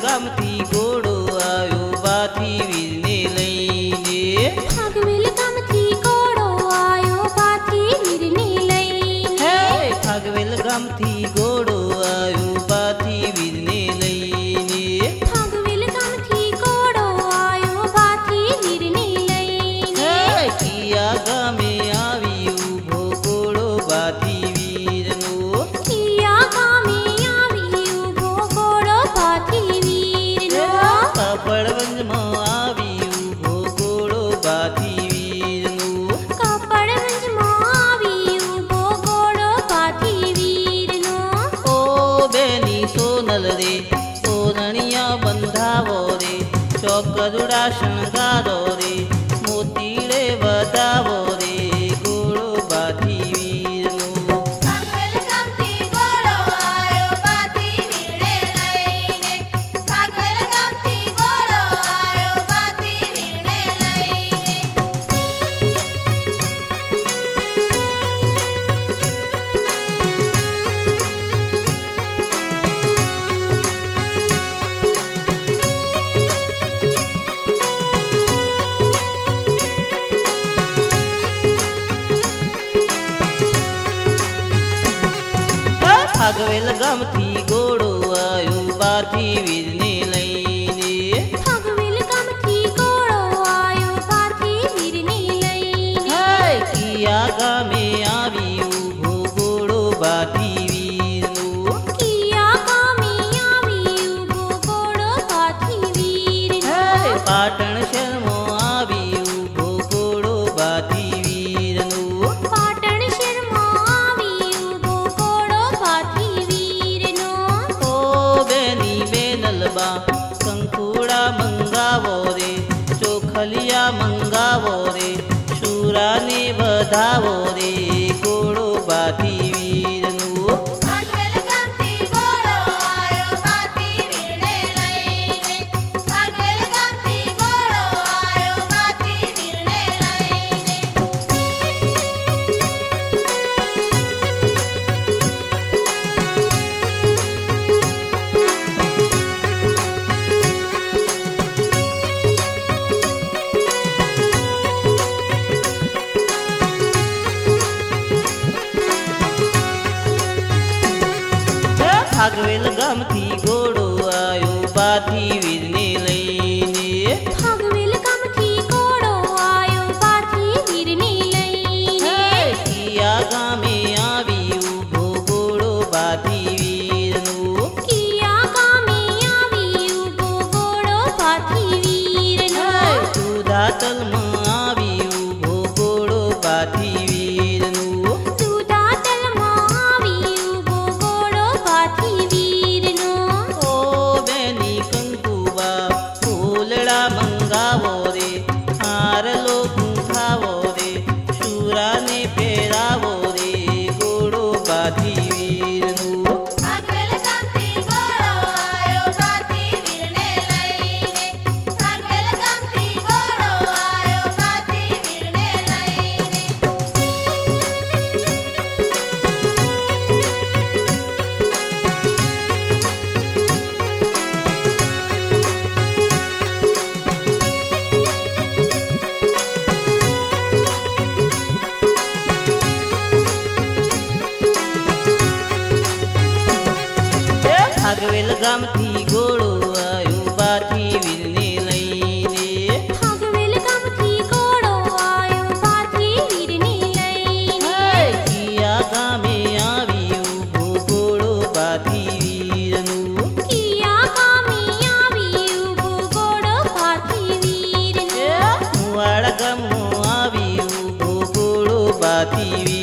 ગામથી ઘોડો આવ્યો બાથી વીરને લઈને ભાગવેલ ગામથી ઘોડો આવ્યો બાથી વીરને લઈને ભાગવેલ ગામથી ઘોડો આવ્યો બાથી વીરને લઈને ભાગવેલ ગામથી ઘોડો આવ્યો બાથી વીરને લઈને કિયા ગામે આવી ઊભો ઘોડો બાથી વીરનો કિયા ગામે આવી ઊભો ઘોડો બાથી વીરનો કપડવંજમાં આવી ઊભો ઘોડો બાથી વીરનો કપડવંજમાં આવી ઊભો ઘોડો બાથી વીરનો ઓ બેની સોનલ રે સોરણિયા બંધાવો રે ચોકરુડા શણગારો રે મોતીડે વધાવો રે ઘોડો બાથી વીરનો ભાગવેલ ગામથી ઘોડો આવ્યો બાથી વીરને લઈને ભાગવેલ ગામથી ઘોડો આવ્યો બાથી વીરને લઈને ભાગવેલ ગામથી ઘોડો આવ્યો બાથી વીરને લઈને ભાગવેલ ગામથી ઘોડો આવ્યો બાથી વીરને લઈને કિયા ગામે આવી ઊભો ઘોડો બાથી વીરનો કિયા ગામે આવી ઊભો ઘોડો બાથી વીરનો પાટણ શહેરમાં આવી ઊભો ઘોડો બાથી વીરનો પાટણ શહેરમાં આવી ઊભો ઘોડો બાથી વીરનો ઓ બેની બેનલબા કંકુડા મંગાવો રે ચોખલિયા મંગાવો રે શુરાને વધાવો રે ઘોડો બાથી વીરનો ભાગવેલ ગામથી ઘોડો આવ્યો બાથી વીરને લઈને ભાગવેલ ગામથી ઘોડો આવ્યો બાથી વીરને લઈને ભાગવેલ ગામથી ઘોડો આવ્યો બાથી વીરને લઈને ભાગવેલ ગામથી ઘોડો આવ્યો બાથી વીરને લઈને કિયા ગામે આવી ઊભો ઘોડો બાથી વીરનો કિયા ગામે આવી ઊભો ઘોડો બાથી વીરનો સુધાતલમાં આવી ઊભો ઘોડો બાથી વીરનો સુધાતલમાં આવી ઊભો ઘોડો બાથી વીરનો ઓ બેની કંકુબા ફૂલડા મંગાવો રે હારલો ગુંથાવો રે શુરાને પહેરાવો રે ઘોડો બાથી વીરનો ભાગવેલ ગામથી ઘોડો આવ્યો બાથી વીરને લઈને ભાગવેલ ગામથી ઘોડો આવ્યો બાથી વીરને લઈને ભાગવેલ ગામથી ઘોડો આવ્યો બાથી વીરને લઈને ભાગવેલ ગામથી ઘોડો આવ્યો બાથી વીરને લઈને કિયા ગામે આવી ઊભો ઘોડો બાથી વીરનો કિયા ગામે આવી ઊભો ઘોડો બાથી વીરનો મુવાડા ગામમાં આવી ઊભો ઘોડો બાથી